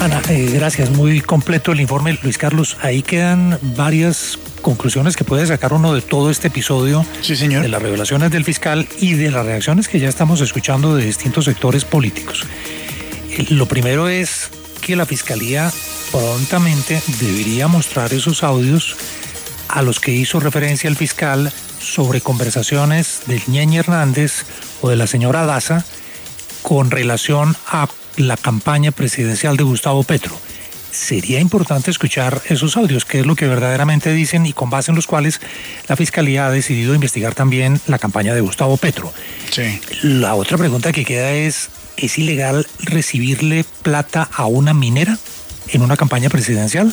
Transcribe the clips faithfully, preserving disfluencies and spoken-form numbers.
Ana, eh, gracias. Muy completo el informe, Luis Carlos. Ahí quedan varias conclusiones que puede sacar uno de todo este episodio. Sí, señor. De las revelaciones del fiscal y de las reacciones que ya estamos escuchando de distintos sectores políticos. Eh, lo primero es que la Fiscalía prontamente debería mostrar esos audios a los que hizo referencia el fiscal sobre conversaciones del Ñeñe Hernández o de la señora Daza con relación a la campaña presidencial de Gustavo Petro. Sería importante escuchar esos audios, qué es lo que verdaderamente dicen y con base en los cuales la Fiscalía ha decidido investigar también la campaña de Gustavo Petro. Sí. La otra pregunta que queda es, ¿es ilegal recibirle plata a una minera en una campaña presidencial?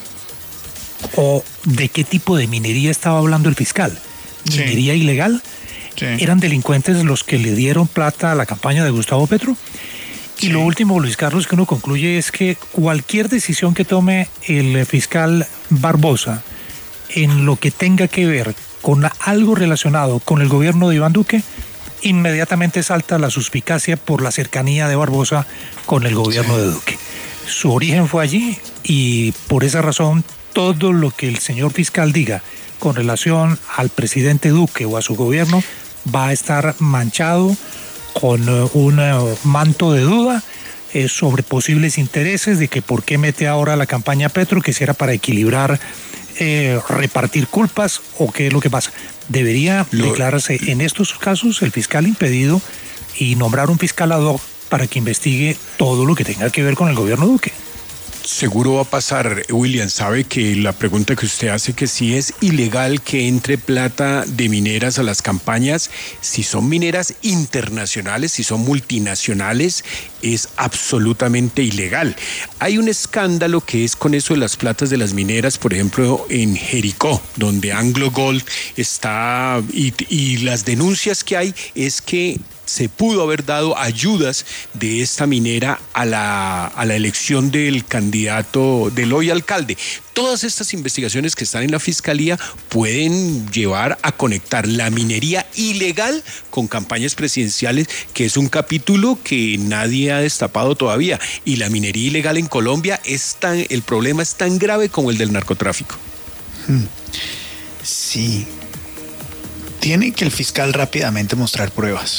¿O de qué tipo de minería estaba hablando el fiscal? Sí. ¿Minería ilegal? Sí. ¿Eran delincuentes los que le dieron plata a la campaña de Gustavo Petro? Y Sí. lo último, Luis Carlos, que uno concluye es que cualquier decisión que tome el fiscal Barbosa en lo que tenga que ver con algo relacionado con el gobierno de Iván Duque, inmediatamente salta la suspicacia por la cercanía de Barbosa con el gobierno Sí. de Duque. Su origen fue allí y por esa razón todo lo que el señor fiscal diga con relación al presidente Duque o a su gobierno va a estar manchado con un manto de duda eh, sobre posibles intereses de que por qué mete ahora la campaña Petro, que si era para equilibrar, eh, repartir culpas o qué es lo que pasa. Debería Lo... declararse en estos casos el fiscal impedido y nombrar un fiscal ad hoc para que investigue todo lo que tenga que ver con el gobierno Duque. Seguro va a pasar, William. Sabe que la pregunta que usted hace, que si es ilegal que entre plata de mineras a las campañas, si son mineras internacionales, si son multinacionales, es absolutamente ilegal. Hay un escándalo que es con eso de las platas de las mineras, por ejemplo, en Jericó, donde Anglo Gold está, y, y las denuncias que hay es que se pudo haber dado ayudas de esta minera a la, a la elección del candidato, del hoy alcalde. Todas estas investigaciones que están en la Fiscalía pueden llevar a conectar la minería ilegal con campañas presidenciales, que es un capítulo que nadie ha destapado todavía. Y la minería ilegal en Colombia, es tan, el problema es tan grave como el del narcotráfico. Sí. Tiene que el fiscal rápidamente mostrar pruebas.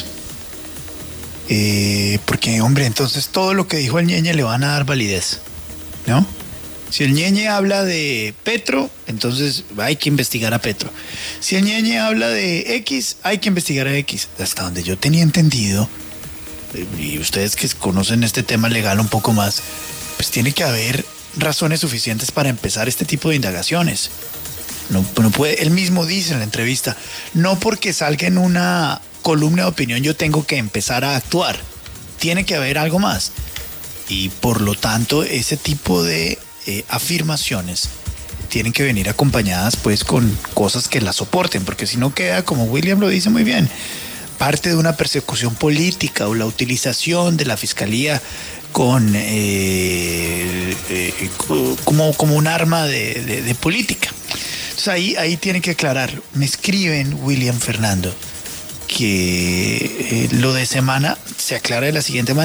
Eh, porque, hombre, entonces todo lo que dijo el Ñeñe le van a dar validez, ¿no? Si el Ñeñe habla de Petro, entonces hay que investigar a Petro. Si el Ñeñe habla de X, hay que investigar a X. Hasta donde yo tenía entendido, y ustedes que conocen este tema legal un poco más, pues tiene que haber razones suficientes para empezar este tipo de indagaciones. No, no puede, él mismo dice en la entrevista, no porque salga en una columna de opinión yo tengo que empezar a actuar. Tiene que haber algo más. Y por lo tanto, ese tipo de eh, afirmaciones tienen que venir acompañadas pues con cosas que las soporten, porque si no queda, como William lo dice muy bien, parte de una persecución política o la utilización de la fiscalía con eh, eh, como, como un arma de, de, de política. Entonces ahí, ahí tiene que aclarar. Me escriben, William Fernando, que eh, lo de semana se aclara de la siguiente manera.